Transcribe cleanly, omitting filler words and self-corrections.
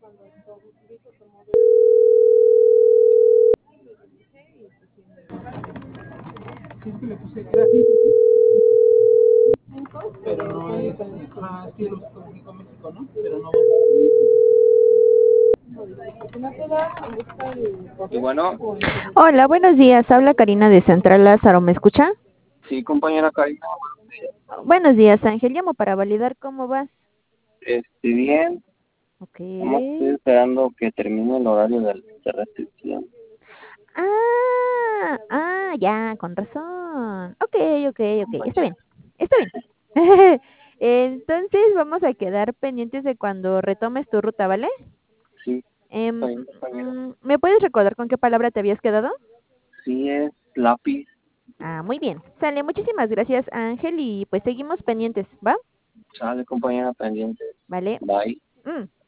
Sí, es que le puse gracias, pero no es. Ah, es que lo comunicó México, ¿no? Pero no. Y bueno, Hola, buenos días. Habla Karina de Central Lázaro. ¿Me escucha? sí, compañera Karina, Buenos días, Ángel. Llamo para validar cómo vas. bien, Ok. nomás estoy esperando que termine el horario de restricción. Ya, con razón. Ok, ok, ok. Está Compañera, bien. Está bien. Entonces vamos a quedar pendientes de cuando retomes tu ruta, ¿vale? sí, está Em, bien, compañera. ¿Me puedes recordar con qué palabra te habías quedado? Sí, es lápiz. Muy bien. Sale, muchísimas gracias, Ángel, y pues seguimos pendientes, ¿va? Sale, compañera pendiente. ¿Vale? Bye. Mm.